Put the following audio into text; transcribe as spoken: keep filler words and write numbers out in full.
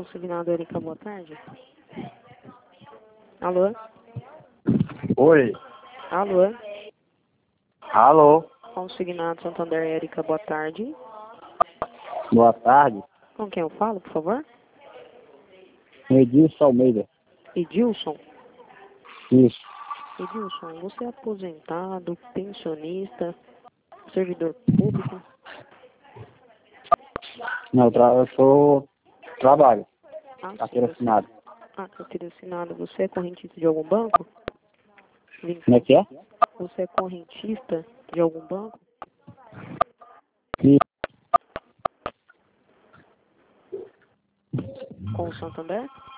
Consignado Erika, boa tarde. Alô? Oi. Alô? Alô. Consignado Santander Erika, boa tarde. Boa tarde. Com quem eu falo, por favor? Edilson Almeida. Edilson? Isso. Edilson, você é aposentado, pensionista, servidor público? Não, eu, tra eu sou trabalho. Ah, Carteira sim, você... assinada. Ah, carteira assinada. Você é correntista de algum banco? Como é que é? Você é correntista de algum banco? Isso. Com o Santander?